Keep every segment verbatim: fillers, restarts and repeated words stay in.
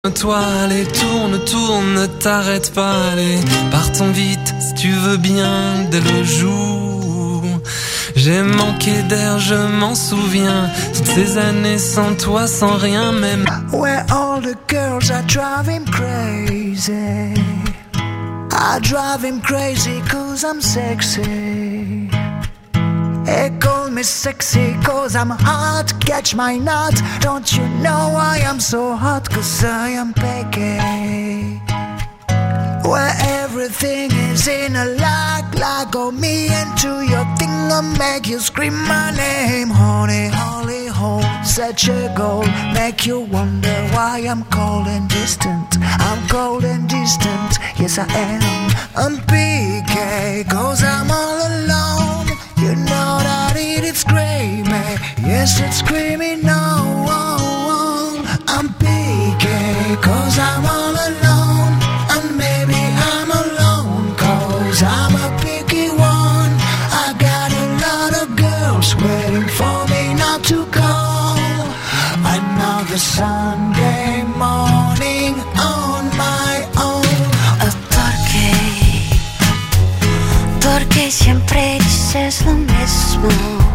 Toi, allez, tourne, tourne, ne t'arrête pas, allez, partons vite, si tu veux bien, dès le jour. J'ai manqué d'air, je m'en souviens, toutes ces années sans toi, sans rien, même. Where all the girls are driving crazy, I drive him crazy cause I'm sexy. They call me sexy cause I'm hot, catch my nut. Don't you know I am so hot cause I am picky. Where everything is in a lag, lag on me into your thing and make you scream my name. Honey, holy hole, such a goal, make you wonder why I'm cold and distant. I'm cold and distant, yes I am. I'm picky cause I'm all alone. You know that it is screaming, yes it's screaming no. I'm picky cause I'm all alone, and maybe I'm alone cause I'm a picky one. I got a lot of girls waiting for me not to call. Another Sunday morning on my own. Oh, ¿por qué? Porque siempre dices lo mismo,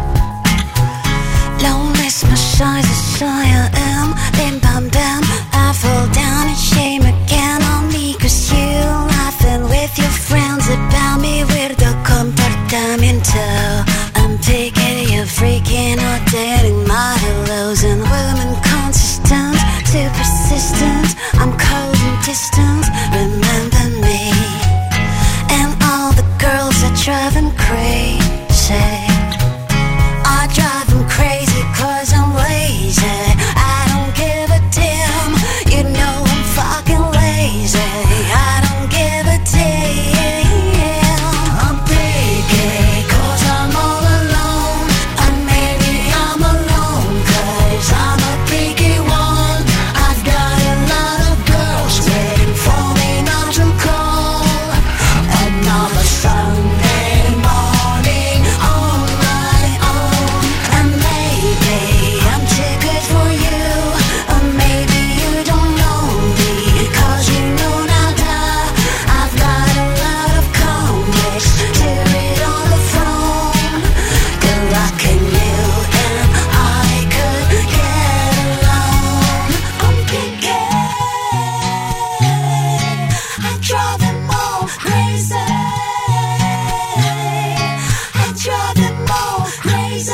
lo mismo. Soy the soy I am, bim bam bam. I fall down in shame again on me cause you laughing with your friends about me. Weirdo comportamiento, I'm picky, you're freaking out, dating my hellos and women consistent, too persistent. I'm cold and distant, remember me. And all the girls that drive him crazy, I drive him crazy cause I'm lazy. I don't give a damn, you know I'm fucking lazy. I don't give a damn. I'm picky cause I'm all alone, and maybe I'm alone cause I'm a picky one. I've got a lot of girls waiting for me not to call. Another Sunday morning on my own, and maybe I'm too good for you, or maybe you don't know me cause you know nada. I've got a lot of comics to read on the phone. Good luck in you and I could get along. I'm picky, I drive them all crazy, I drive them all crazy.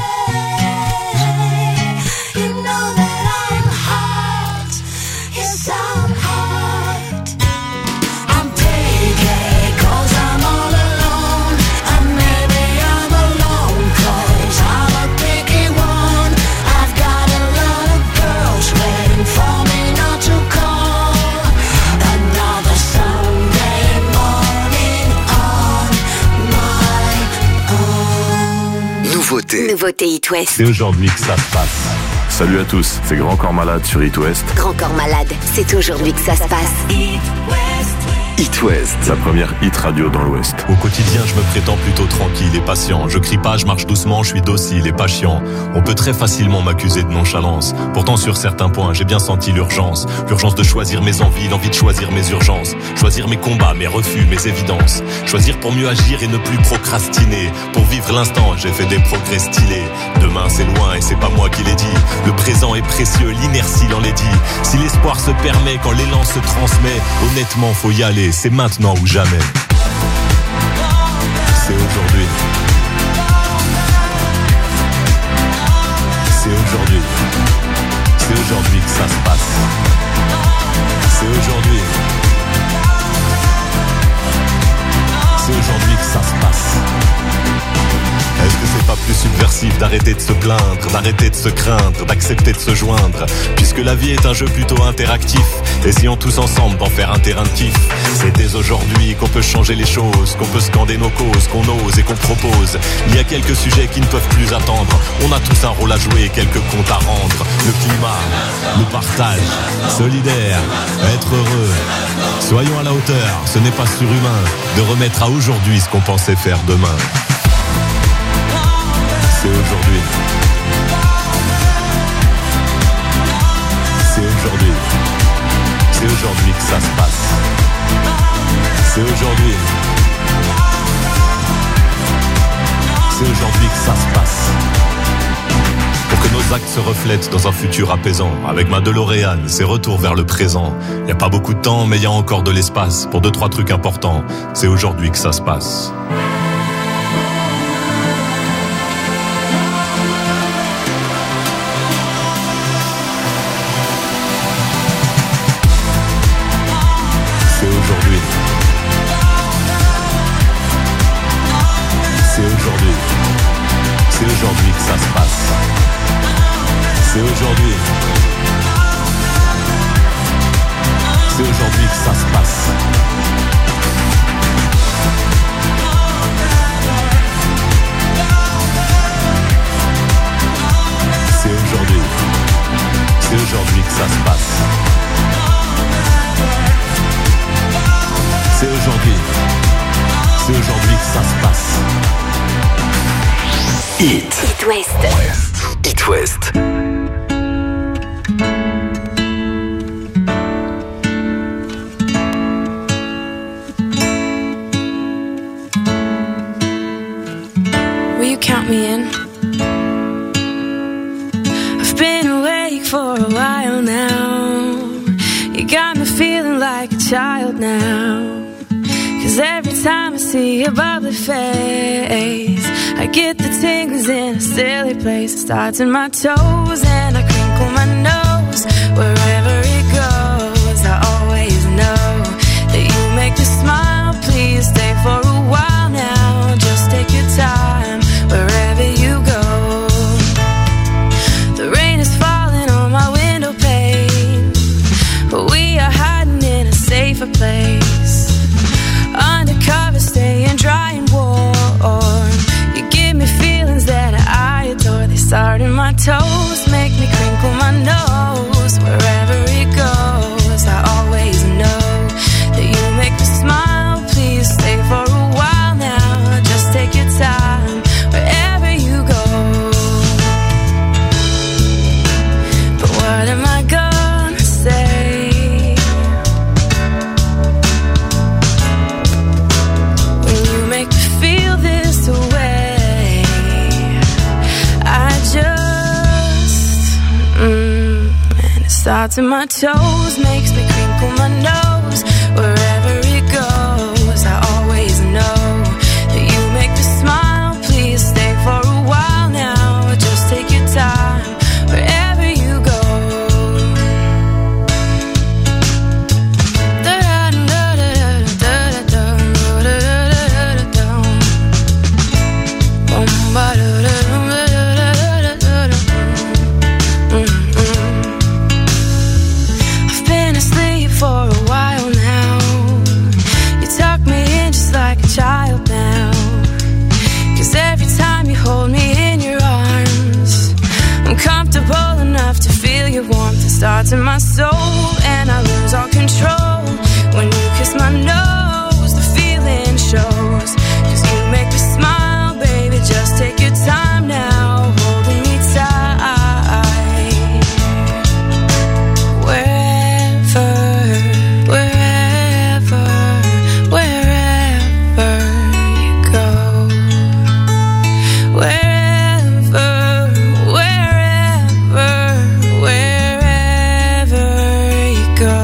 You know that I'm hot, yes I'm hot. I'm picky cause I'm all alone, and maybe I'm alone cause I'm a picky one. I've got a lot of girls waiting for me not to call. Another Sunday morning on my own. Nouveauté. Nouveauté It West. C'est aujourd'hui que ça se passe. Salut à tous, c'est Grand Corps Malade sur It West. Grand Corps Malade, c'est aujourd'hui que ça se passe. It West. La première hit radio dans l'Ouest. Au quotidien, je me prétends plutôt tranquille et patient. Je crie pas, je marche doucement, je suis docile et pas chiant. On peut très facilement m'accuser de nonchalance. Pourtant, sur certains points, j'ai bien senti l'urgence. L'urgence de choisir mes envies, l'envie de choisir mes urgences. Choisir mes combats, mes refus, mes évidences. Choisir pour mieux agir et ne plus procrastiner. Pour vivre l'instant, j'ai fait des progrès stylés. Demain, c'est loin et c'est pas moi qui l'ai dit. Le présent est précieux, l'inertie l'en est dit. Si l'espoir se permet, quand l'élan se transmet, honnêtement, faut y aller. C'est maintenant ou jamais. C'est aujourd'hui. C'est aujourd'hui. C'est aujourd'hui que ça se passe. C'est aujourd'hui. C'est aujourd'hui que ça se passe. Est-ce que c'est pas plus subversif d'arrêter de se plaindre, d'arrêter de se craindre, d'accepter de se joindre, puisque la vie est un jeu plutôt interactif. Essayons tous ensemble d'en faire un terrain de kiff. C'est dès aujourd'hui qu'on peut changer les choses, qu'on peut scander nos causes, qu'on ose et qu'on propose. Il y a quelques sujets qui ne peuvent plus attendre. On a tous un rôle à jouer et quelques comptes à rendre. Le climat, le partage, solidaire, être heureux. Soyons à la hauteur, ce n'est pas surhumain de remettre à aujourd'hui ce qu'on pensait faire demain. C'est aujourd'hui. C'est aujourd'hui. ça se passe. C'est aujourd'hui. C'est aujourd'hui que ça se passe. Pour que nos actes se reflètent dans un futur apaisant. Avec ma DeLorean, c'est retour vers le présent. Y a pas beaucoup de temps, mais y a encore de l'espace pour deux, trois trucs importants. C'est aujourd'hui que ça se passe. C'est aujourd'hui. C'est aujourd'hui. C'est aujourd'hui que ça se passe. C'est aujourd'hui. C'est aujourd'hui que ça se passe. C'est aujourd'hui. C'est aujourd'hui que ça se passe. C'est aujourd'hui. C'est aujourd'hui que ça se passe. It. It West. It West. Will you count me in? I've been awake for a while now. You got me feeling like a child now. 'Cause every time I see your bubbly face, I get the tingles in a silly place. It starts in my toes and I crinkle my nose. Wherever it goes, I always know that you make me smile. Please stay for a while now. Just take your time wherever you go. The rain is falling on my window pane, but we are hiding in a safer place. Undercover, staying dry and warm. You give me feelings that I adore. They start in my toes, make me crinkle my nose. Wherever it goes, I always know that you make me smile. Please stay for a while now. Just take your time wherever you go. But what am I gonna say? Starts in my toes, makes me crinkle my nose. Wherever it goes, I always know that you make me smile. Please stay for a while now. Just take your time wherever you go. Child now, 'cause every time you hold me in your arms, I'm comfortable enough to feel your warmth. It starts in my soul and I lose all control. When you kiss my nose, the feeling shows. 'Cause you make me smile, baby, just take your time now, holding me tight. Wherever, wherever, wherever you go. Wherever, wherever, wherever you go.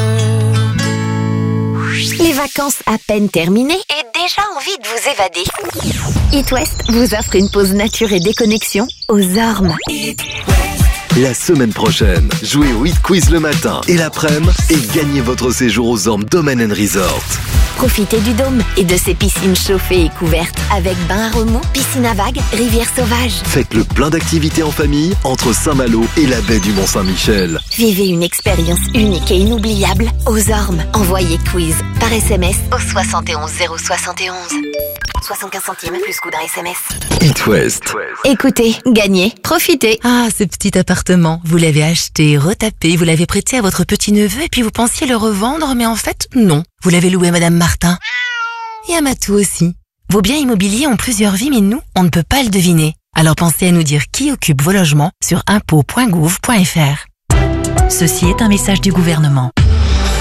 Les vacances à peine terminées et déjà envie de vous évader. It West vous offre une pause nature et déconnexion aux Ormes. La semaine prochaine, jouez au Hit Quiz le matin et l'après-midi et gagnez votre séjour aux Ormes Domain and Resort. Profitez du dôme et de ses piscines chauffées et couvertes avec bain à remous, piscine à vagues, rivière sauvage. Faites le plein d'activités en famille entre Saint-Malo et la baie du Mont-Saint-Michel. Vivez une expérience unique et inoubliable aux Ormes. Envoyez quiz par S M S au soixante et onze zéro soixante et onze. soixante-quinze centimes plus coût d'un S M S. It West. Écoutez, gagnez, profitez. Ah, ce petit appartement, vous l'avez acheté, retapé, vous l'avez prêté à votre petit-neveu et puis vous pensiez le revendre, mais en fait, non. Vous l'avez loué à Madame Martin. Et à Matou aussi. Vos biens immobiliers ont plusieurs vies, mais nous, on ne peut pas le deviner. Alors pensez à nous dire qui occupe vos logements sur impôts point gouv point f r. Ceci est un message du gouvernement.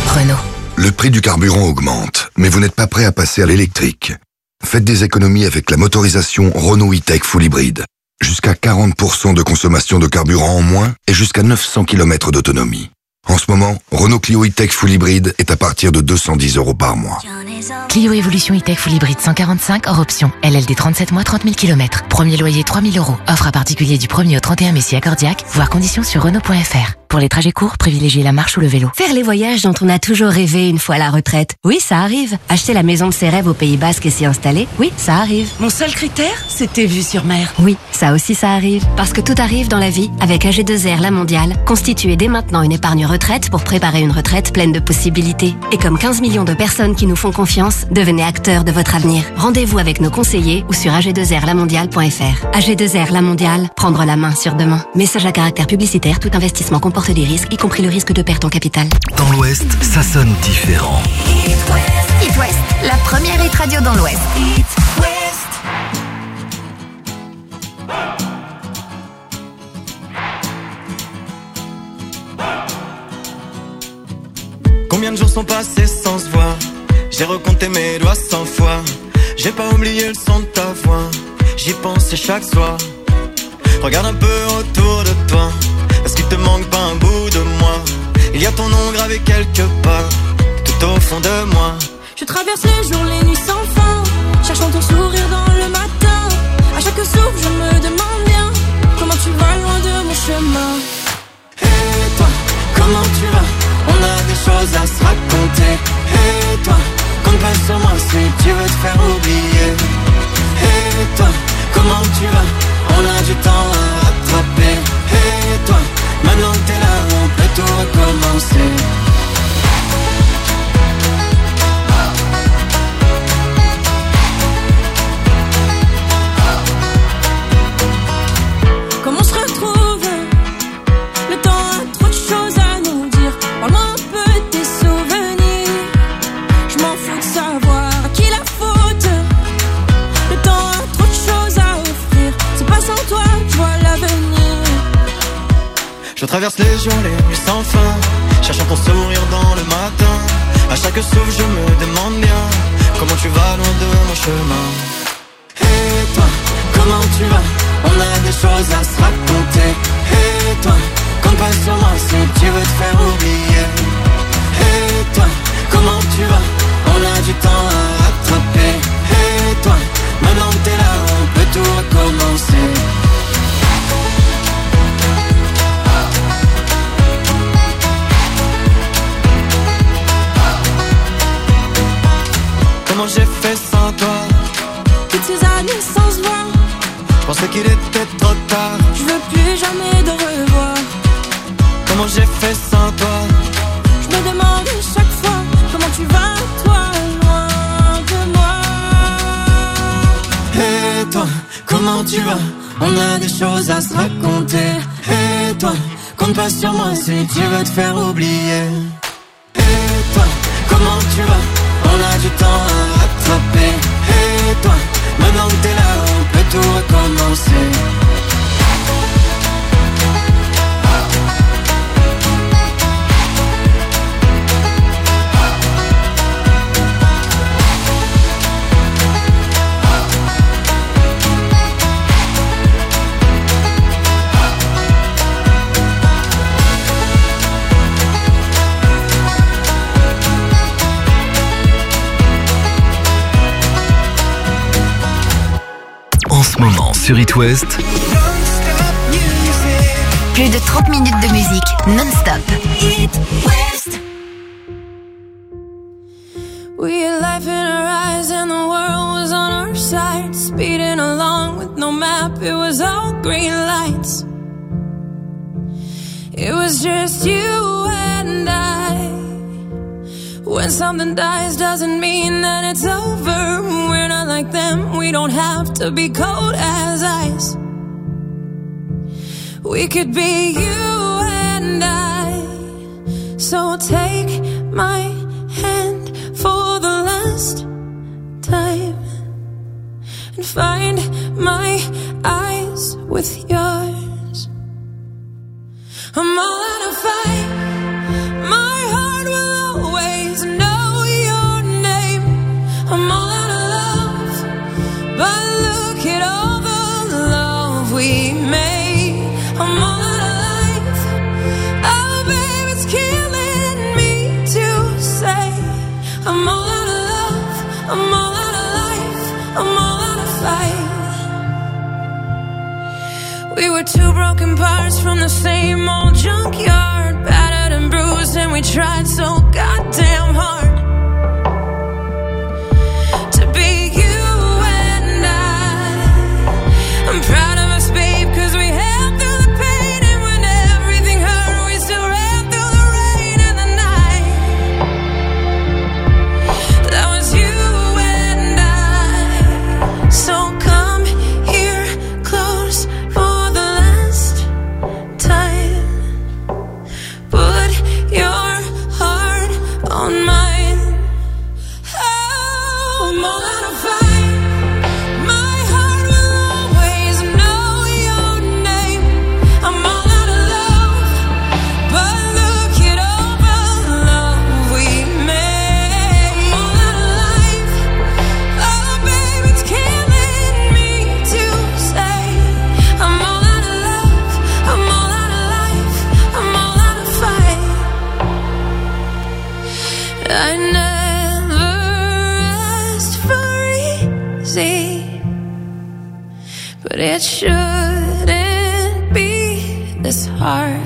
Renault. Le prix du carburant augmente, mais vous n'êtes pas prêt à passer à l'électrique. Faites des économies avec la motorisation Renault E-Tech Full Hybrid. Jusqu'à quarante pour cent de consommation de carburant en moins et jusqu'à neuf cents kilomètres d'autonomie. En ce moment, Renault Clio E-Tech Full Hybrid est à partir de deux cent dix euros par mois. Clio Evolution E-Tech Full Hybrid cent quarante-cinq hors option. L L D trente-sept mois, trente mille kilomètres. Premier loyer trois mille euros. Offre à particulier du premier au trente et un mai si accordiaque. Voir conditions sur Renault point F R. Pour les trajets courts, privilégiez la marche ou le vélo. Faire les voyages dont on a toujours rêvé une fois à la retraite. Oui, ça arrive. Acheter la maison de ses rêves au Pays Basque et s'y installer. Oui, ça arrive. Mon seul critère, c'était vue sur mer. Oui, ça aussi ça arrive. Parce que tout arrive dans la vie avec A G deux R La Mondiale. Constituez dès maintenant une épargne retraite pour préparer une retraite pleine de possibilités. Et comme quinze millions de personnes qui nous font confiance, devenez acteurs de votre avenir. Rendez-vous avec nos conseillers ou sur A G deux R la mondiale point F R. A G deux R La Mondiale, prendre la main sur demain. Message à caractère publicitaire, tout investissement comporte des risques, y compris le risque de perte en capital. Dans l'Ouest, ça sonne différent. It West, la première hit radio dans l'Ouest. Combien de jours sont passés sans se voir? J'ai recompté mes doigts cent fois. J'ai pas oublié le son de ta voix. J'y pensais chaque soir. Regarde un peu autour de toi. Est-ce qu'il te manque pas un bout de moi? Il y a ton nom gravé quelque part, tout au fond de moi. Je traverse les jours, les nuits sans fin, cherchant ton sourire dans le matin. À chaque souffle, je me demande bien comment tu vas loin de mon chemin. Et toi, comment tu vas? On a des choses à se raconter. Et toi, compte pas sur moi si tu veux te faire oublier. Et toi, comment tu vas? On a du temps à rattraper. Et toi, maintenant que t'es là, on peut tout recommencer. Comment on se retrouve? Le temps a trop de choses à nous dire. Parle-moi un peu de tes souvenirs. Je m'en fous de savoir à qui la faute. Le temps a trop de choses à offrir. C'est pas sans toi que je vois l'avenir. Je traverse les jours, les nuits sans fin, cherchant ton sourire dans le matin. À chaque souffle je me demande bien comment tu vas loin de mon chemin. Et toi, comment tu vas? On a des choses à se raconter. Et toi, compte pas sur moi si tu veux te faire oublier. Et toi, comment tu vas? On a du temps à rattraper. Et toi, maintenant que t'es là, on peut tout recommencer. Comment j'ai fait sans toi? Toutes ces années sans se voir. Je pensais qu'il était trop tard. Je veux plus jamais de revoir. Comment j'ai fait sans toi? Je me demande chaque fois comment tu vas, toi, loin de moi. Et toi, comment tu vas? On a des choses à se raconter. Et toi, compte pas sur moi si tu veux te faire oublier. Et toi, comment tu vas? On a du temps à rattraper. Et toi, maintenant que t'es là, on peut tout recommencer. En ce moment sur It West, Plus de trente minutes de musique non-stop. It West. We had life in our eyes and the world was on our side. Speeding along with no map, it was all green lights. It was just you and I. When something dies doesn't mean that it's over. We're not like them, we don't have to be cold as ice. We could be you and I. So take my hand for the last time and find my eyes with yours. I'm all out of fight. My heart will always I'm all out of love, I'm all out of life, I'm all out of fight. We were two broken parts from the same old junkyard, battered and bruised, and we tried so goddamn hard to be you and I. I'm proud of us, babe, cause we held through the pain, and when everything hurt, we still ran through the rain and the night. That was you and I. So come here close for the last time. Put your heart on mine. Oh, I'm all out of fight. My heart will always know your name. I'm all out of love, but look at all the love we made. I'm all out of life. Oh, baby, it's killing me to say. I'm all out of love, I'm all out of life, I'm all out of fight. I never asked for easy, but it shouldn't be this hard.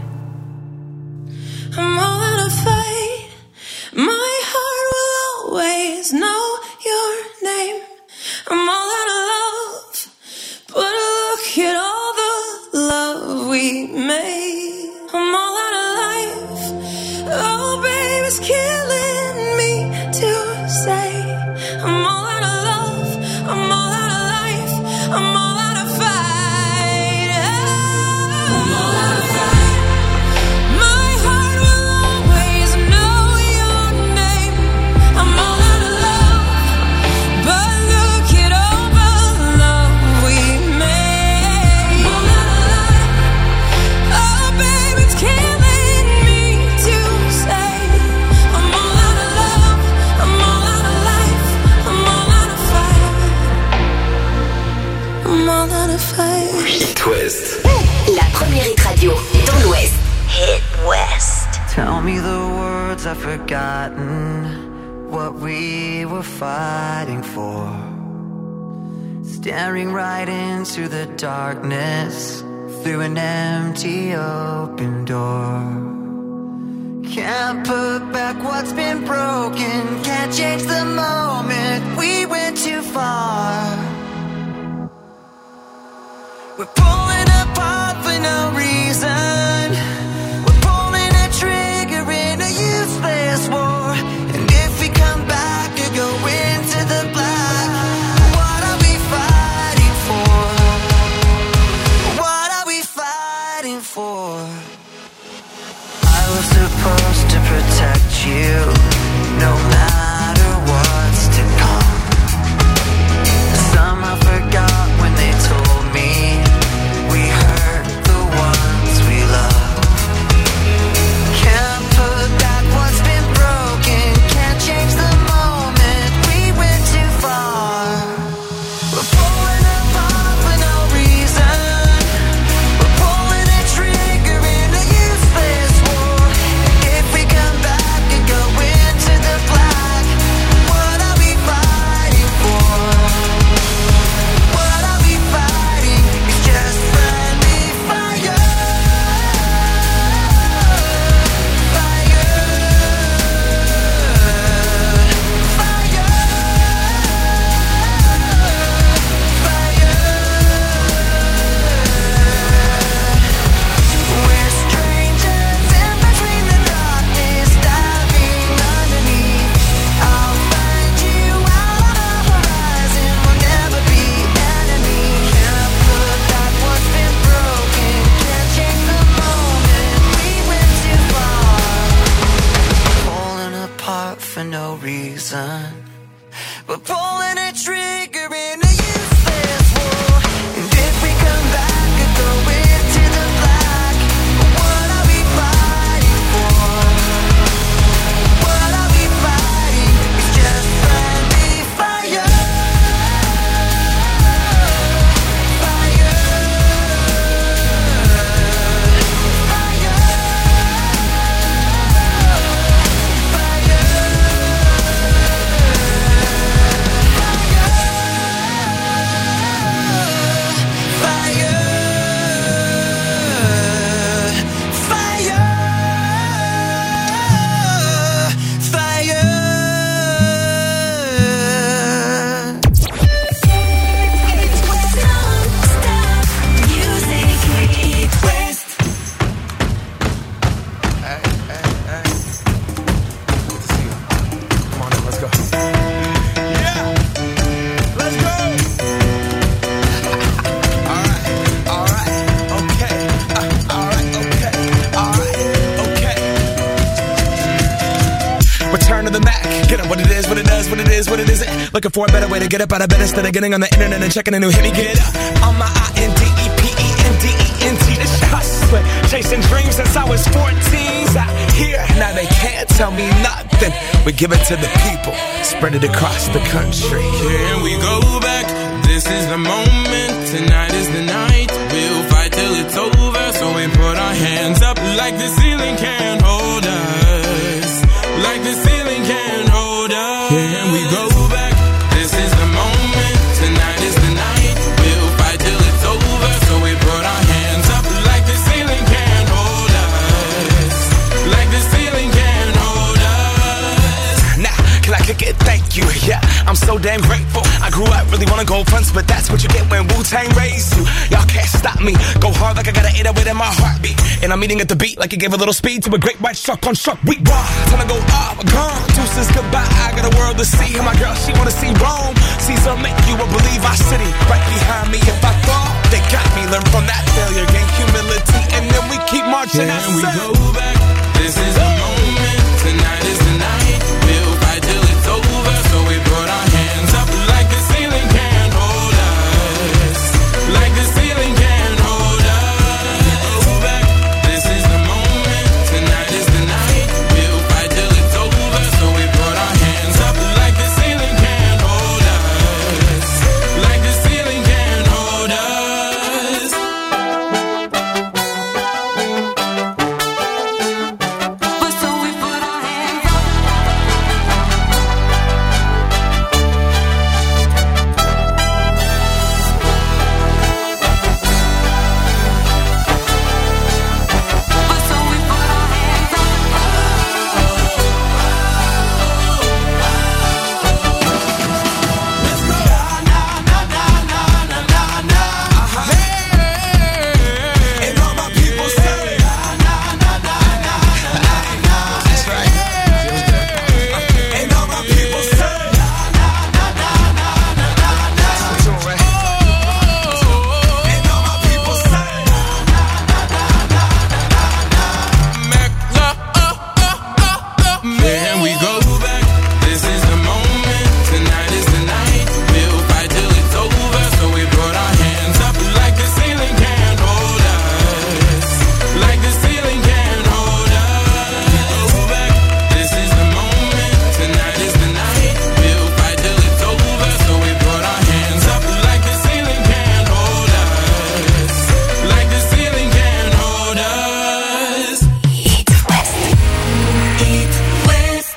I'm all out of fight. My heart will always know your name. I'm all out of love, but look at all the love we made. I'm all out of life. Oh, baby, it's killing me to say. I'm all out of love, I'm all out of life, I'm all out of fight. I'm all out of fight. My heart will always know your name. I'm all out of love, but look at all the love we made. I'm all out of life. Oh, baby, it's killing me to say. I'm all out of love, I'm all out of life, I'm all out of fight. I'm all out of fight. It West. La première hit radio dans l'Ouest. Hit West. Tell me the words I've forgotten, what we were fighting for. Staring right into the darkness, through an empty open door. Can't put back what's been broken, can't change the moment, we went too far. We're pulling apart for no reason. We're pulling a trigger in a useless war. And if we come back and go into the black, what are we fighting for? What are we fighting for? I was supposed to protect you, no matter what's to come. Somehow forgot when they told me we hurt the ones we love. Can't put back what's been broken, can't change the moment, we went too far. We're pulling apart for no reason. We're pulling a trigger in a useless war. And if we come back and go into the black, what are we fighting for? What are we fighting? It's just friendly fire. Fire. Fire. Fire. We're strangers in between the darkness, diving underneath. I'll find you out on the horizon, we'll never be enemies. Can't put back what's been broken, can't change the moment, we went too far. Pulling apart for no reason. We're pulling a trigger in a useless war. And if we come back and go into the black, what are we fighting for? What are we fighting? It's just friendly fire. Fire. Fire. Fire. return to the Mac. Get up what it is, what it does, what it is, what it isn't. Looking for a better way to get up out of bed instead of getting on the internet and checking a new hit. Me get up on my I N D E P E N D E N T. This shit hustling, chasing dreams since I was fourteen. Out here, now they can't tell me nothing. We give it to the people, spread it across the country. Here we go back, this is the moment. Tonight is the night, we'll fight till it's over. So we put our hands up like the ceiling can't hold us. Like the ceiling can't hold us. Here we go back, this is the moment. Tonight is the night, we'll fight till it's over. So we put our hands up like the ceiling can't hold us. Like the ceiling can't hold us. Now, can I kick it? Thank you, yeah, I'm so damn grateful. I grew up really wanna go fronts, but that's what you get when Wu-Tang raised you. Y'all can't stop me, go hard like I got an eight oh eight in my heartbeat. And I'm eating at the beat like it gave a little speed to a great white shark on shark week. Raw, time to go up, gone, deuces goodbye. I got a world to see, and my girl, she wanna see Rome. Caesar make you a believe our city, right behind me if I fall. They got me, learn from that failure, gain humility, and then we keep marching. Yeah, and we go back, this is the moment. Tonight is the night, we'll fight till it's over. So we put our hands up like the ceiling can't hold us. Like the ceiling can't hold us. Go back, this is the moment. Tonight is the night, we'll fight till it's over. So we put our hands up like the ceiling can't hold us. Like the ceiling can't hold us. So we put our hands up. And all my people say, that's right. And all my people say, that's all right. And all my people say, Then we go back, this is the moment. Tonight is the night, we'll fight till it's over. So we put our hands up like the ceiling can't hold us. Like the ceiling can't hold us. Go back, this is the moment. Tonight is the night, we'll fight till it's over. So we put our hands up like the ceiling can't hold us. Like the ceiling can't hold us. Eat West. Eat West.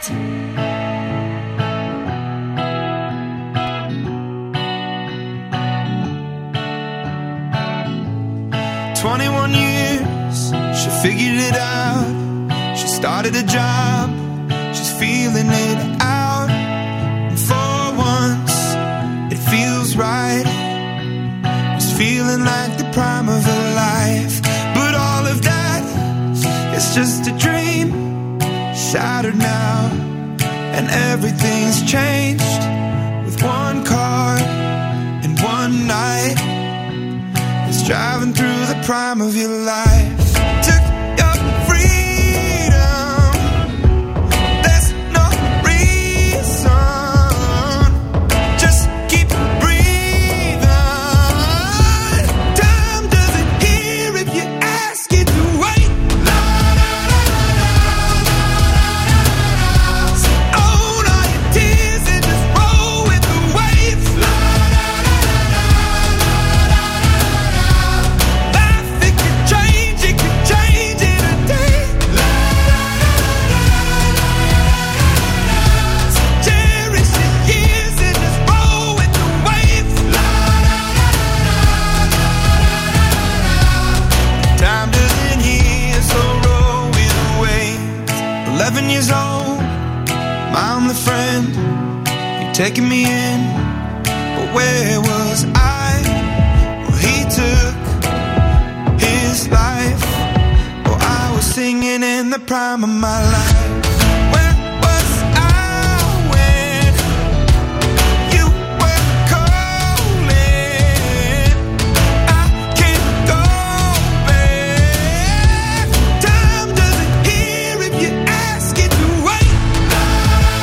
twenty-one years, she figured it out. She started a job, she's feeling it out. And for once, it feels right. It's feeling like the prime of her life. But all of that is just a dream, shattered now. And everything's changed with one car and one night. It's driving through the prime of your life. Took your freedom. There's no reason. Just keep breathing. Time doesn't hear if you ask it to wait. La, la, la, la, la, la. So own all your tears and just roll with the waves. La, la, la, la, la, la, la. Life, it could change, it could change in a day. La, la, la, la, la, la. So cherish the years and just roll with the waves. La, la, la, la, la. Time doesn't heal, so roll with the waves. Eleven years old, I'm the friend. You're taking me in, but where was I? Well, he took his life. Well, I was singing in the prime of my life. Where was I when you were calling? I can't go back. Time doesn't hear if you ask it to wait. La, la,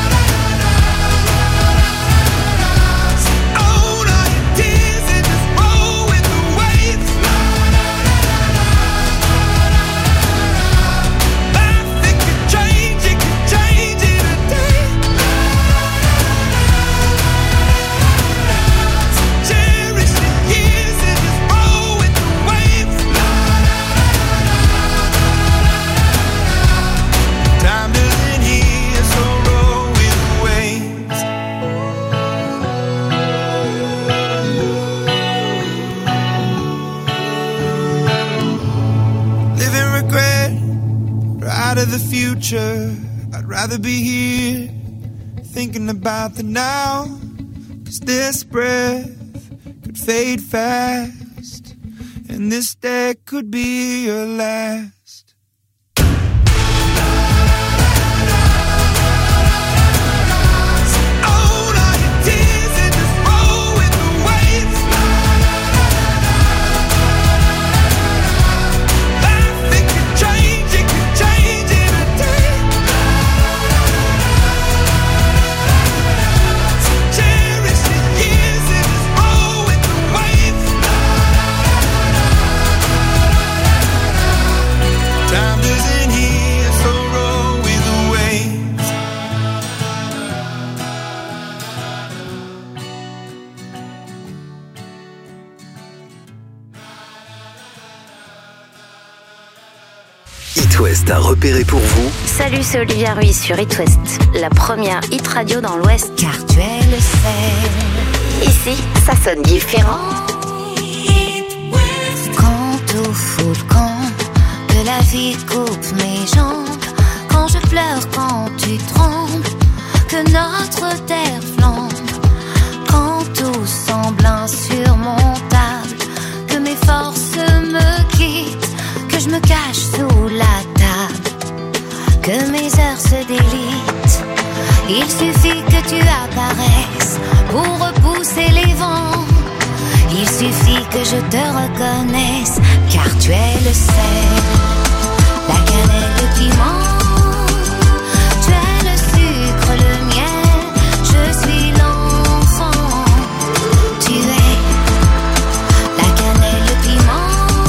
future. I'd rather be here, thinking about the now. Cause this breath could fade fast, and this day could be your last. It West a repéré pour vous. Salut, c'est Olivia Ruiz sur It West, la première hit radio dans l'Ouest. Car tu es le seul. Ici, ça sonne différent. Quand tout fout le camp, que la vie coupe mes jambes, quand je pleure, quand tu trembles, que notre terre flambe, quand tout semble insurmontable, que mes forces me quittent, que je me cache sous la table, que mes heures se délitent. Il suffit que tu apparaisses pour repousser les vents. Il suffit que je te reconnaisse, car tu es le sel, la cannelle, le piment. Tu es le sucre, le miel, je suis l'enfant. Tu es la cannelle, le piment.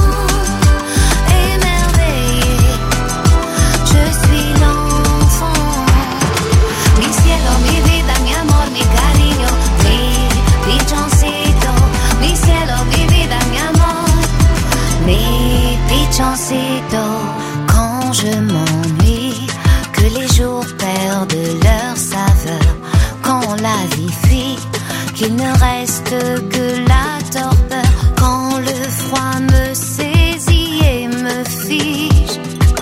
Quand je m'ennuie, que les jours perdent leur saveur, quand la vie fuit, qu'il ne reste que la torpeur, quand le froid me saisit et me fige,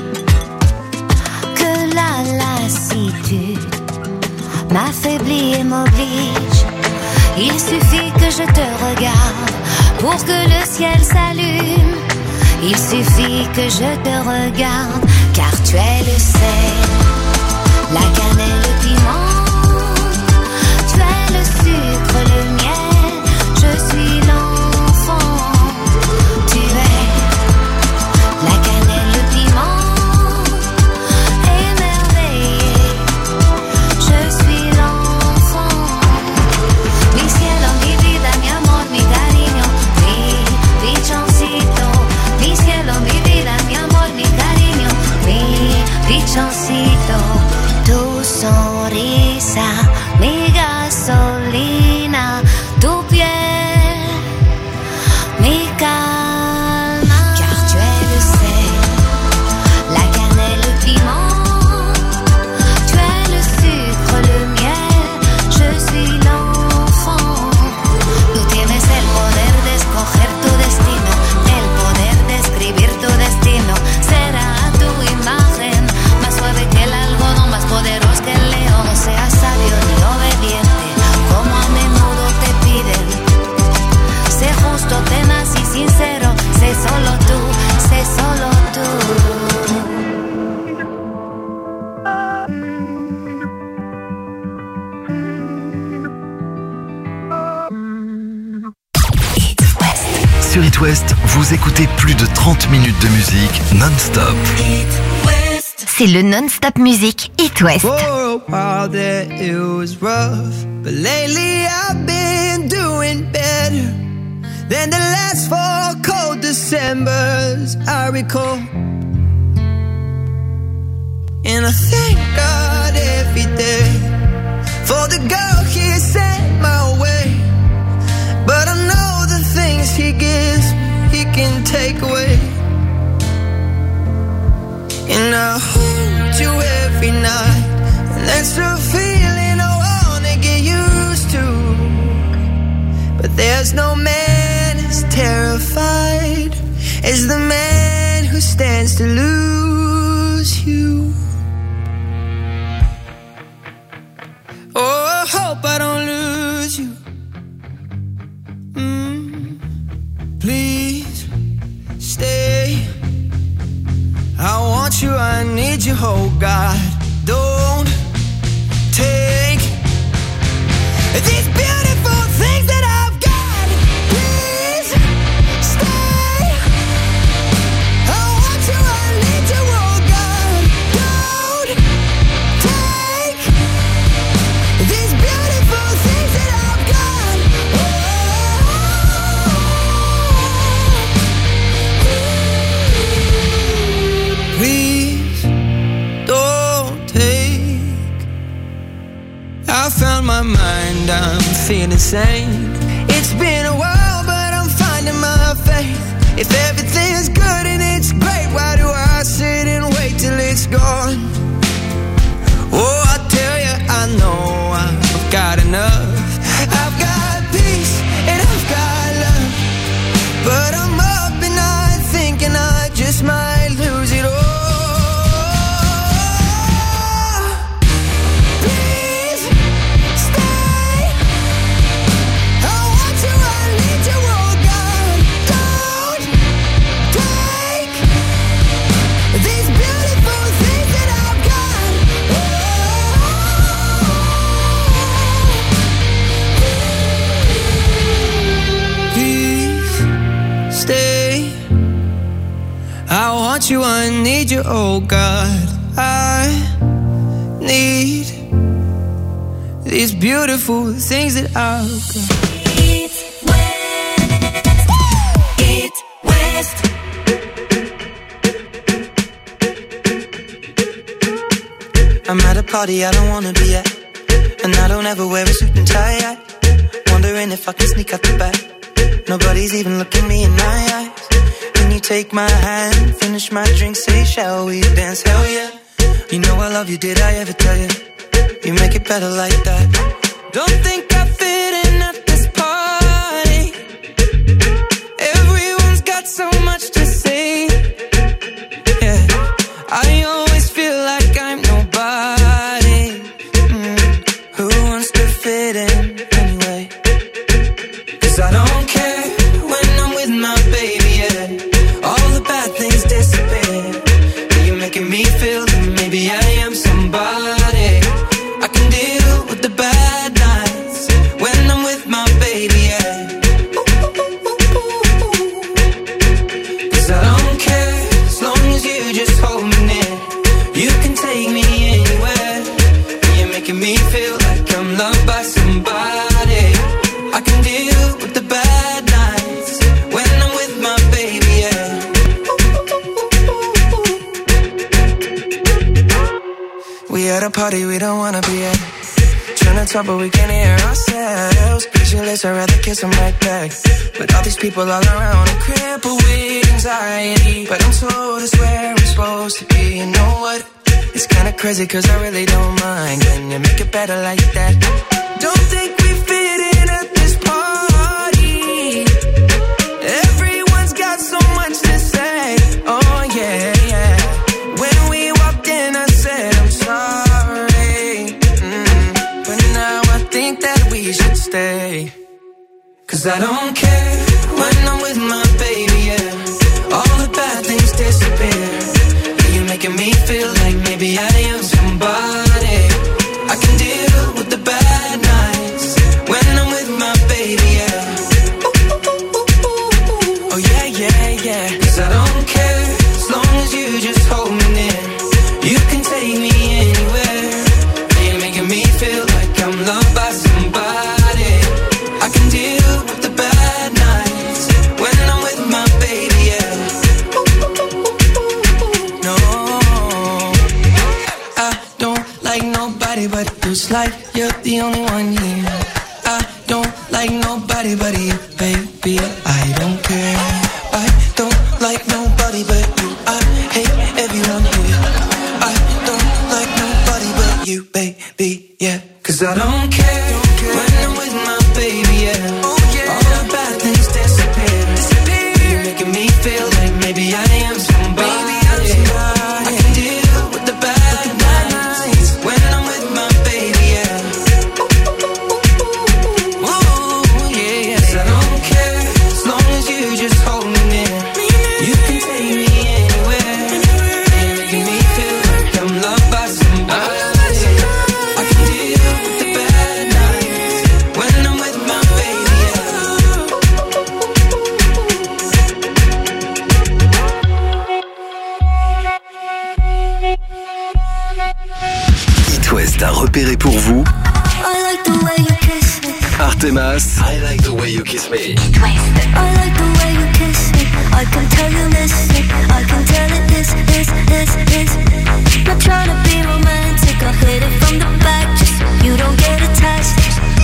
que la lassitude m'affaiblit et m'oblige. Il suffit que je te regarde pour que le ciel s'allume. Il suffit que je te regarde, car tu es le sel, la cannelle, le piment. Tu es le sucre, le miel, je suis l'enfant. Tu es la cannelle, le piment, émerveillé, je suis l'enfant. Mi cielo, mi vida, mi amor, mi cariño, mi pichoncito. Mi cielo, mi vida, mi amor, mi cariño, mi pichoncito. Tu sonrisa, mi gasolina, tu piel, mi calma. Car tu es le sel, la cannelle, le piment. Tu es le sucre, le miel, je suis l'enfant. Tú tienes el poder de escoger tu destino, el poder de escribir tu destino. Será tu imagen, más suave que el algodón, más poderoso que el león. No seas sabio ni obediente, como a menudo te piden. Sé justo, tenaz y sincero, sé solo tú, sé solo tú. Sur It West, vous écoutez plus de trente minutes de musique non-stop. C'est le non-stop musique It West. For a while there it was rough, but lately I've been doing better than the last four cold Decembers I recall. And I thank God every day for the girl He sent my way. But I know the things He gives He can take away. And I hold you every night, and that's a feeling I wanna get used to. But there's no man as terrified as the man who stands to lose you. hope I don't lose you. Mm. Please stay. I want you, I need you, oh God. Don't take these beautiful things that I've got. Please stay. I want you, I need you, oh God. Don't take these beautiful things that I've got. Oh. Please don't take. I found my mind, I'm feeling sane. It's been a while, but I'm finding my faith. If everything is good and it's great, why do I sit and wait till it's gone? Oh, I tell you, I know I've got enough. I've got peace and I've got love, but I'm up and I thinking I just might lose it all. Please stay. I want you, I need you, oh God. Don't take these beautiful things that I've got. Please stay. I want you, I need you, oh God. I need these beautiful things that I've got. Eat West. I'm at a party I don't wanna be at, and I don't ever wear a suit and tie yet. Wondering if I can sneak out the back. Nobody's even looking me in my eyes. Can you take my hand, finish my drink, say shall we dance? Hell yeah. You know I love you, did I ever tell you? You make it better like that. Don't think I fit in at this party. Everyone's got so much to say. Yeah, I always feel like I'm nobody. Mm. Who wants to fit in anyway? 'Cause I don't care when I'm with my baby, yeah. All the bad things disappear. You're making me feel that maybe I am somebody. I can deal with the bad nights when I'm with my baby, yeah. 'Cause I don't care as long as you just hold me near. You can take me anywhere. You're making me feel like I'm loved by somebody. I can deal with the bad nights when I'm with my baby, yeah. We at a party we don't wanna be at. Trying to talk but we can't hear ourselves. Pictureless, I'd rather kiss them right back. But all these people all around are crippled with anxiety. But I'm told it's where I'm supposed to be. You know what? It's kinda crazy 'cause I really don't mind. Can you make it better like that? Don't think we fit in at this party. Everyone's got so much to say. Oh yeah, yeah. When we walked in I said I'm sorry. Mm. But now I think that we should stay. 'Cause I don't care when I'm with my baby, yeah. All the bad things disappear. You're making me feel like maybe I am somebody. I can deal with the bad nights when I'm with my baby, yeah. Oh yeah, yeah, yeah. 'Cause I don't care as long as you just hold me near. You can take me anywhere. You're making me feel like I'm loved by somebody. I can deal with the bad nights when I'm with my baby, yeah. No, I don't like nobody but you. It's like you're the only one here. I don't like nobody but you, baby. I don't care. I don't like nobody but you. I hate everyone here. I don't like nobody but you, baby, yeah. 'Cause I don't care when I'm with my baby, yeah. All the bad things disappear. You're making me feel like maybe I am somebody. I can deal with the bad nights when I'm with my baby, yeah. West a repéré pour vous I like the way you kiss me. Artemas, I like the way you kiss me. I like the way you kiss me. I can tell you miss me. I can tell it is, is, is, is. Not trying to be romantic. I hit it from the back just so you don't get attached.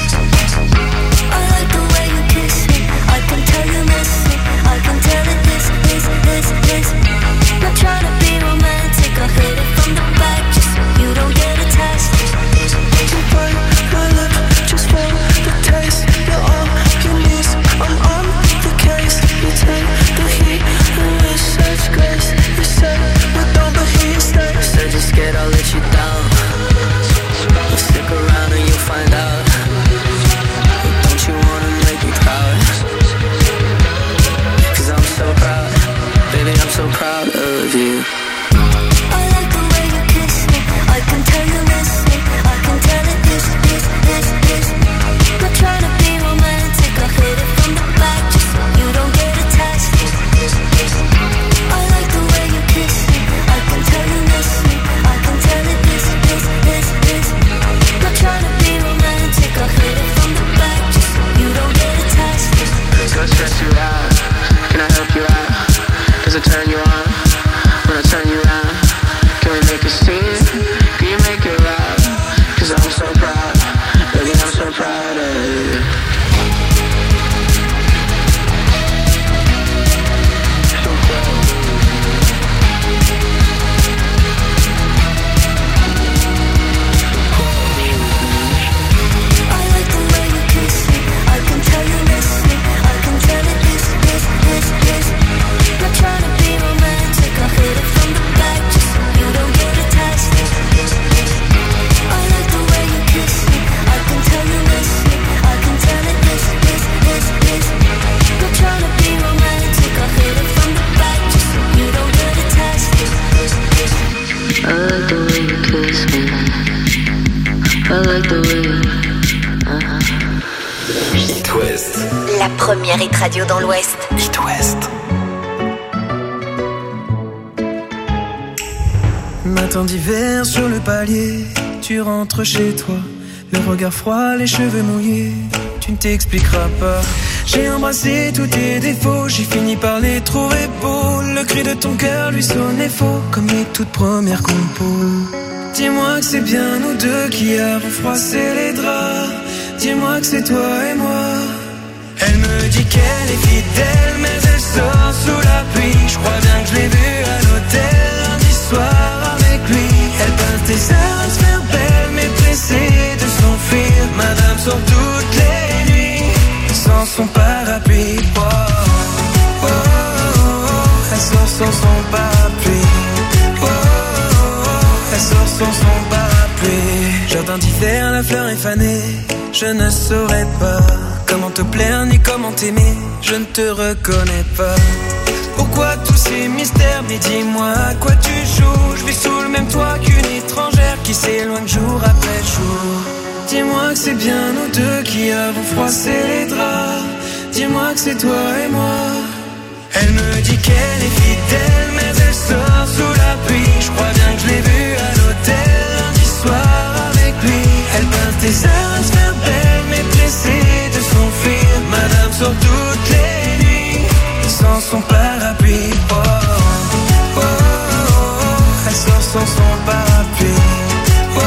I like the way you kiss me. I can tell you miss me. I can tell it is, is, is, is. Not trying to be romantic. I hit it from the back just so you don't get attached. You bite my lip just for the taste. You're on your knees, I'm on the case. You take the heat and with such grace. You say with all the heat stays. Said you're scared I'll let you down. Well, stick around and you'll find out. Don't you wanna make me proud? Cause I'm so proud. Baby, I'm so proud of you. I like the way you kiss me. I can tell you miss me. I can tell it is, is, is, is. Not trying to be romantic. I hit it from the back just so you don't get attached. I like the way you kiss me. I can tell you miss me. I can tell it is, is, is, is. Not trying to be romantic. I hit it from the back just so you don't get attached. Go stress you out. Can I help you out? Does it turn you on? When I turn you around, can we make a scene? Can you make it loud? Cause I'm so proud, baby, I'm so proud of you. So proud. I like the way you kiss me. I can tell you miss me. I can tell it is, is, is, is. Not trying to be romantic. I hit it from the back just so you don't get attached. I like the way you kiss me. I can tell you miss me. I can tell it is, is, is, is. Not trying to be romantic. I hit it from the back just so you don't get attached. I like the way you kiss me. I like the way you... Uh-huh. It West. La première hit radio dans l'Ouest. It West. Matin d'hiver sur le palier, tu rentres chez toi, le regard froid, les cheveux mouillés, tu ne t'expliqueras pas. J'ai embrassé tous tes défauts, j'ai fini par les trouver beaux. Le cri de ton cœur lui sonnait faux, comme les toutes premières compos. Dis-moi que c'est bien nous deux qui avons froissé les draps. Dis-moi que c'est toi et moi. Elle me dit qu'elle est fidèle, mais elle sort sous la pluie. Je crois bien que je l'ai vue à l'hôtel lundi soir avec lui. Elle pince des heures à se faire belle, mais pressée de s'enfuir. Madame sort toutes les nuits sans son parapluie. Oh, oh, oh, oh. Elle sort sans son parapluie. Oh, oh, oh. Elle sort sans son parapluie. Jardin d'hiver, la fleur est fanée. Je ne saurais pas comment te plaire ni comment t'aimer. Je ne te reconnais pas. Pourquoi tous ces mystères? Mais dis-moi à quoi tu joues. Je vis sous le même toit qu'une étrangère qui s'éloigne jour après jour. Dis-moi que c'est bien nous deux qui avons froissé les draps. Dis-moi que c'est toi et moi. Elle me dit qu'elle est fidèle, mais elle sort sous la pluie. Je crois bien que je l'ai vue à l'hôtel lundi soir avec lui. Elle pince des heures à se faire belle, mais pressée de s'enfuir. Madame sort toutes les nuits sans son parapluie. Oh, oh, oh, oh. Elle sort sans son parapluie. Oh, oh,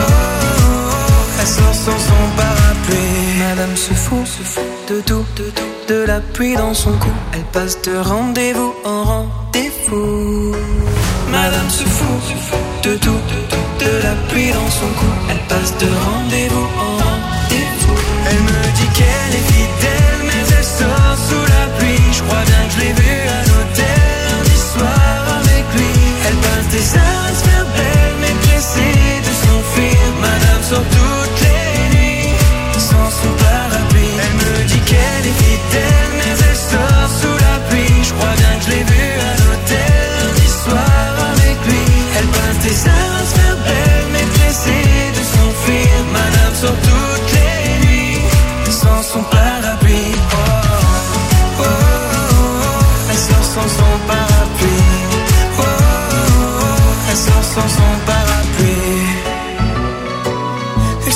oh. Elle sort sans son parapluie. Madame se fout, se fout de tout, de tout, de la pluie dans son cou. Elle passe de rendez-vous en rendez-vous. Madame se fout, se fout de tout, de tout, de la pluie dans son cou. Elle passe de rendez-vous en rendez-vous. Elle me dit qu'elle est fidèle, mais elle sort sous la pluie. Je crois bien que je l'ai vue à l'hôtel lundi soir avec lui. Elle passe des heures à se faire belle, mais pressée de s'enfuir. Madame sort toutes les nuits sans son parapluie. Elle me dit qu'elle est fidèle, mais elle sort sous la pluie. Je crois bien que je l'ai vue à l'hôtel lundi soir avec lui. Elle passe des heures à se faire belle, mais pressée de s'enfuir.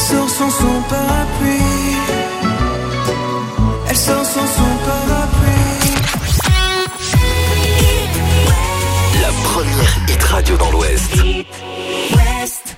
sort sans son parapluie. Elle sort sans son parapluie. La première hit radio dans l'Ouest. West.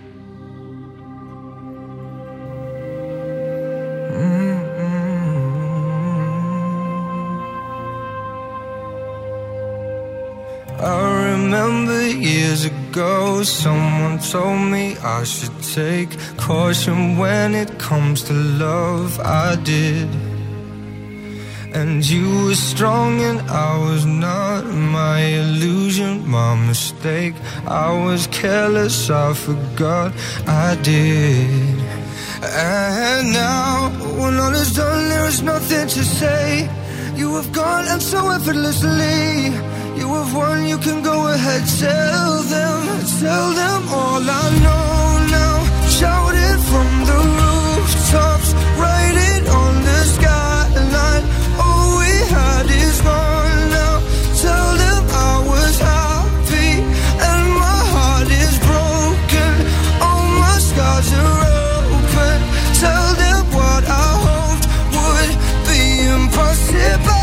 I remember years ago, someone told me I should take caution when it comes to love. I did. And you were strong and I was not. My illusion, my mistake. I was careless, I forgot I did. And now, when all is done, there is nothing to say. You have gone and so effortlessly. You have won, you can go ahead, tell them, tell them all I know now. Shout it from the rooftops, write it on the skyline. All we had is gone now. Tell them I was happy and my heart is broken. All my scars are open. Tell them what I hoped would be impossible.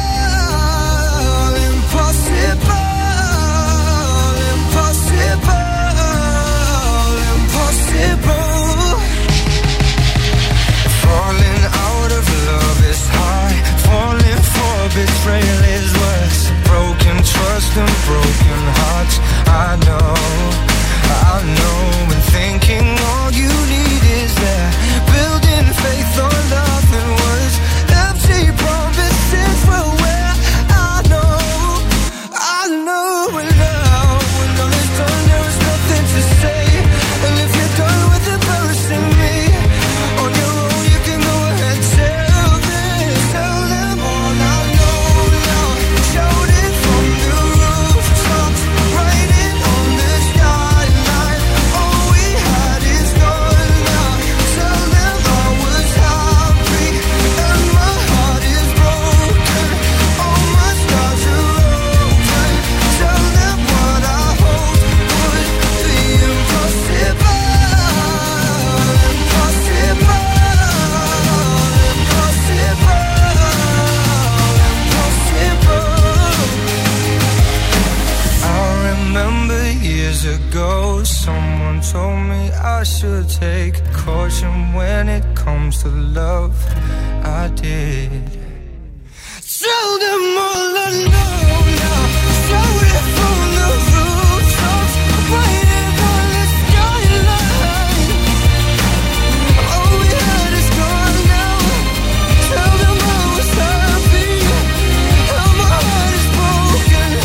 Betrayal is worse. Broken trust and broken hearts. I know, I know. And thinking all you need is there. Building faith on nothing was empty promises were where I know, I know. And now, when all is done, there is nothing to say. And if you're done with embarrassing me on your own, you can go ahead, tell them, tell them all I know. Ago, someone told me I should take caution when it comes to love. I did. Tell them all I know now. Shout it from the rooftops, waiting on the skyline. All we had is gone now. Tell them I was happy, and my heart is broken.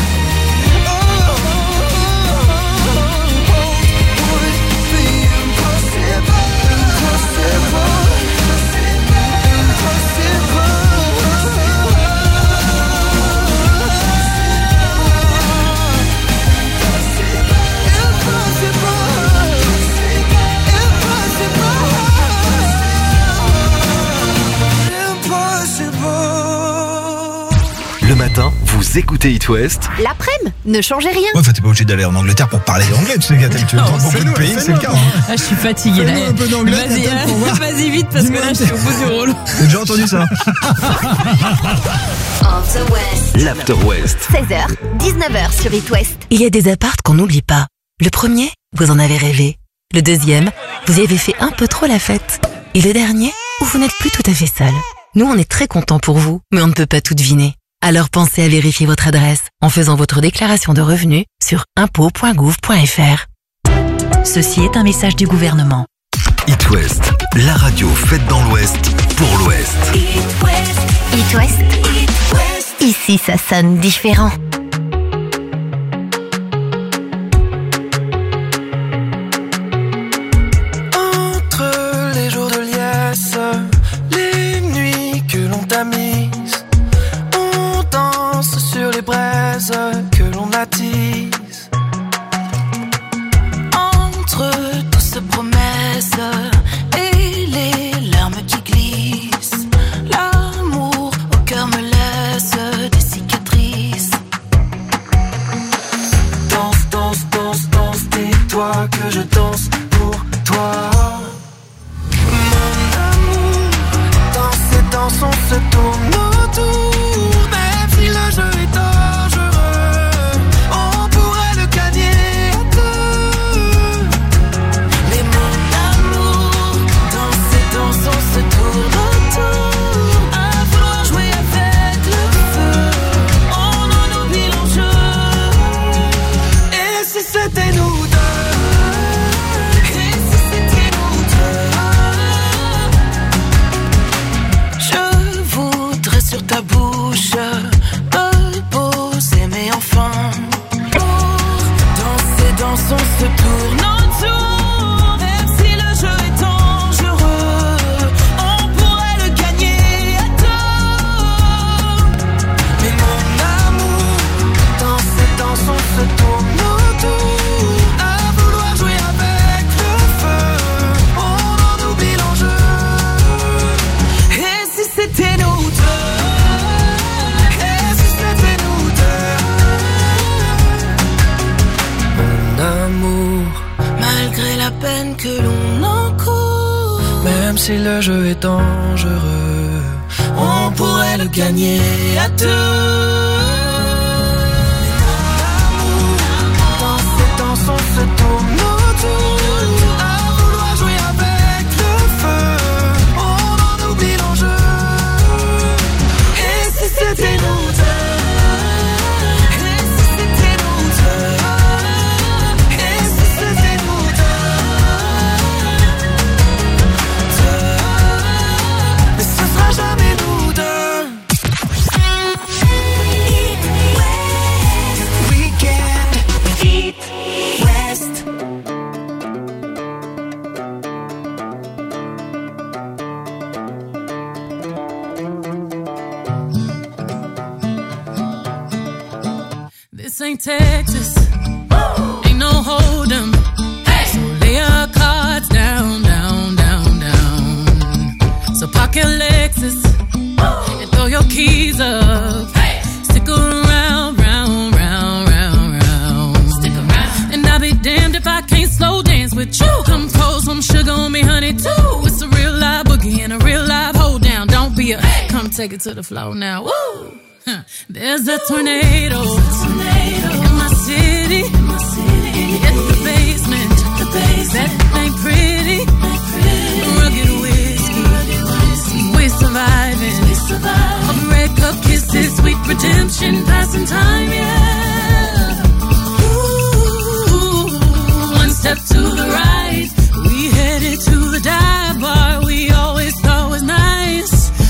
Le matin, vous écoutez It West. L'après-midi, ne changez rien. Ouais, enfin, t'es pas obligé d'aller en Angleterre pour parler anglais, tu sais, Gaël, tu entends beaucoup de pays, c'est le cas. Hein. Ah, je suis fatiguée là. Un peu d'anglais, vas-y, euh, vas-y vite parce que là, je suis au bout du rôle. J'ai déjà entendu ça. L'After West. seize heures, dix-neuf heures sur It West. Il y a des apparts qu'on n'oublie pas. Le premier, vous en avez rêvé. Le deuxième, vous y avez fait un peu trop la fête. Et le dernier, où vous n'êtes plus tout à fait seul. Nous, on est très contents pour vous, mais on ne peut pas tout deviner. Alors pensez à vérifier votre adresse en faisant votre déclaration de revenus sur impôts point gouv point fr. Ceci est un message du gouvernement. It West, la radio faite dans l'Ouest pour l'Ouest. It West. It West. It West. Ici, ça sonne différent. Entre les jours de liesse, les nuits que l'on t'a mises, on danse sur les braises que l'on attise. Entre toutes ces promesses et les larmes qui glissent, l'amour au cœur me laisse des cicatrices. Même si le jeu est dangereux, on pourrait le gagner à deux. Dans ces danses on se tourne autour, à vouloir jouer avec le feu, on en oublie l'enjeu. Et si c'était nous deux? This ain't Texas, ain't no hold'em. Hey. So lay your cards down, down, down, down. So park your Lexus and throw your keys up. Hey. Stick around, round, round, round, round. Stick around. And I'll be damned if I can't slow dance with you. Come pour some sugar on me, honey, too. It's a real live boogie and a real live hold down. Don't be a, hey. Come take it to the floor now. Woo! Huh. There's a tornado, tornado in my city. In my city. Hit the basement, the basement. That ain't pretty. Ain't pretty. Rugged whiskey, rugged whiskey. We surviving. We surviving. Of red cup kisses, sweet redemption, passing time, yeah. Ooh, one step to the right, we headed to the dive bar we always thought was nice.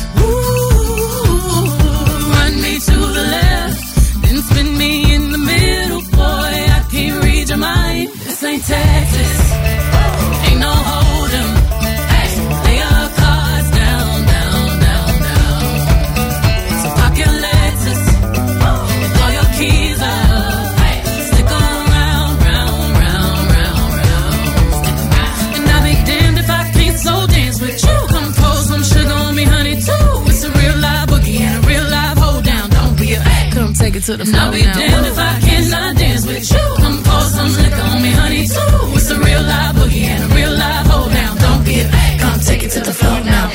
To the left, then spin me in the middle, boy, I can't read your mind. This ain't Texas, ain't no hold'em. Hey, lay your cards down, down, down, down. So park your Lexus and throw your keys up. Hey, stick around, round, round, round, round. Stick around. And I'll be damned if I can't slow dance with you. Come pour some sugar on me, honey, too. It's a real live boogie and a real live hold down. Come take it to the floor now. I'll be damned if I cannot dance with you. Come pour some liquor on me, honey, too. It's a real live boogie and a real live hold down. Don't be a, come take it to the floor now.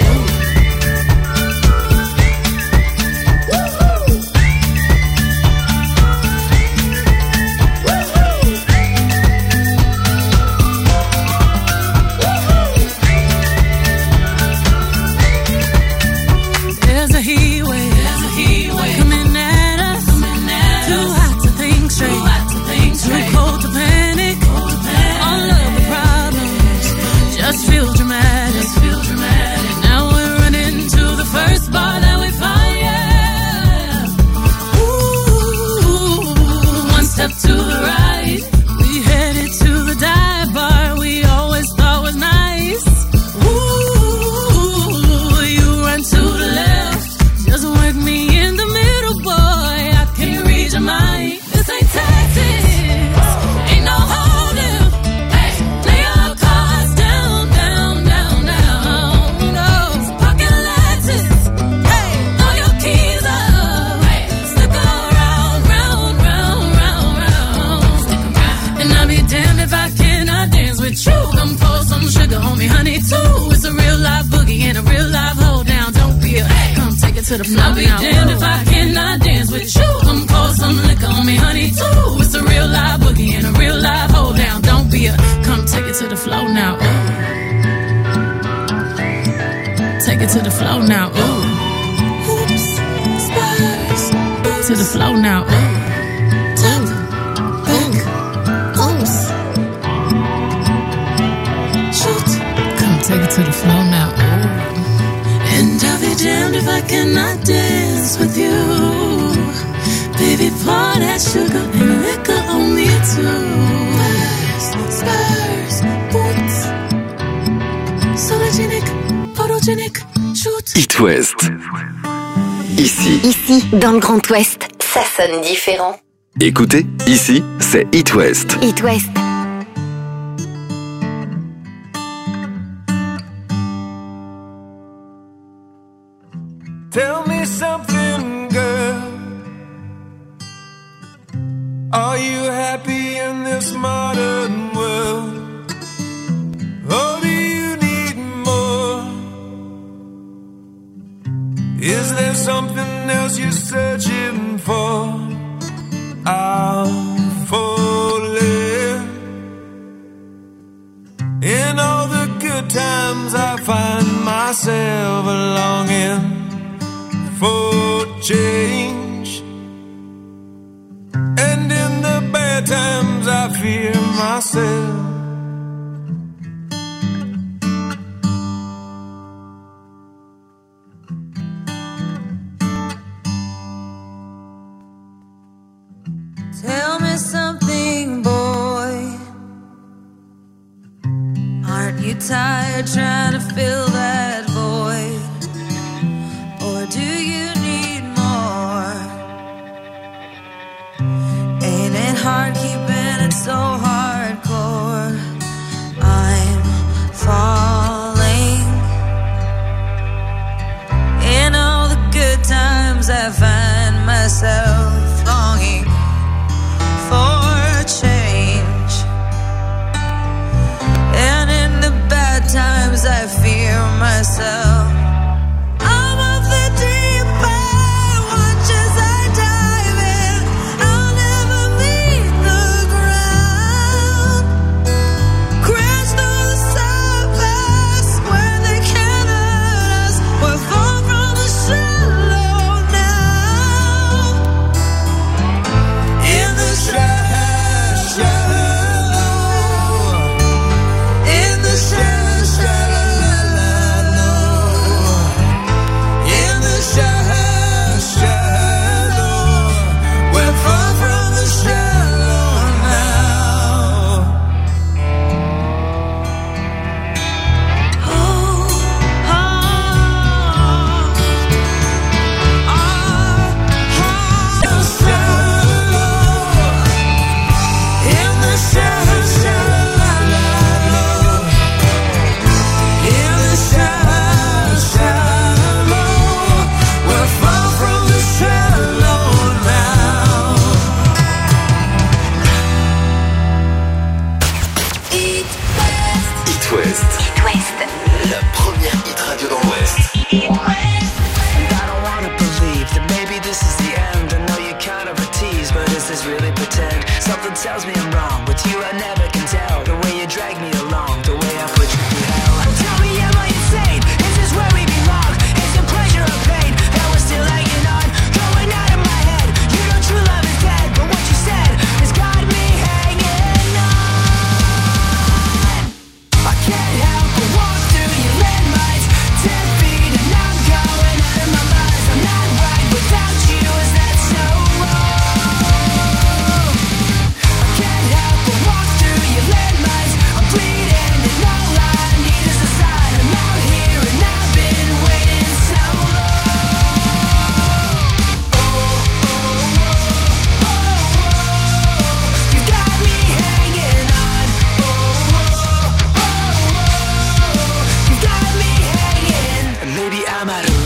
There's a heat wave, there's a heat wave coming at us. Coming at Too us. hot to think straight, Too, hot to think straight. Too cold to panic. Cold to panic. All of the problems just feel dramatic. Just feel dramatic. Now we're running to the first bar that we find. Yeah. Ooh, one step to the right, we headed to the dive bar we always thought was nice. Ooh, you run to the left. Just work me in the middle, boy, I can't read your mind. This ain't Texas, ain't no hold'em. Hey, lay your cards down, down, down, down. No, so park your Lexus, hey, throw your keys up. Hey, stick around, round, round, round, round. Stick around. And I'll be damned if I cannot dance with you. Come pour some sugar on me, honey, too. It's a real live boogie and a real live hold down. Don't be a, come take it to the floor. I'll be damned if I cannot dance with you. Come pour some liquor on me, honey, too. It's a real live boogie and a real live hold down. Don't be a, come take it to the floor now. Ooh. Take it to the floor now. Ooh. Oops, spurs. To the floor now. Ooh. Top, back, oops. Shoot. Come take it to the floor now. Ooh. And I'll be damned if I cannot dance with you. Baby, pour that sugar and liquor on me too. Spurs, spurs, boots. Sologenic, photogenic, shoot. It West. Ici. Ici, dans le Grand Ouest, ça sonne différent. Écoutez, ici, c'est It West. It West. Tell me something, girl. Are you happy in this modern world? Or do you need more? Is there something else you're searching for? I'm falling. In all the good times I find myself longing for change, and in the bad times I fear myself. Tell me something, boy. Aren't you tired trying to fill that void? Or do you need more? Ain't it hard keeping it so hardcore? I'm falling. In all the good times I find myself longing for change, and in the bad times I fear myself. I'm of the deep end, watch as I dive in. I'll never meet the ground. Crash through the surface where they can't hurt us. We're far from the shallow now. In the shallow, in the shallow, shallow, in the shallow, shallow. We're far from the shallow now. Oh, oh, oh, shallow. In the shallow, shallow, in the shallow, shallow, we're far from the shallow now. Eat West. It West. It West. La première hit radio dans l'Ouest. And I don't wanna believe that maybe this is the end. I know you're kind of a tease, but is this really pretend? Something tells me I'm wrong, but you I never can tell. The way you drag me along, the way I put you through hell. Oh, tell me, am I insane? Is this where we belong? Is it pleasure or pain that we're still hanging on? Going out of my head, you know true love is dead, but what you said has got me hanging on. I can't help but walk through your landmines, ten feet and I'm going out of my mind. I'm not right without you, is that so wrong? I can't help but walk through your landmines. I'm bleeding and all I need is a sign. I'm out here and I've been waiting so long. Oh, oh, oh, oh, oh. You got me hanging on. Oh, oh, oh, oh. You got me hanging. And maybe I'm out of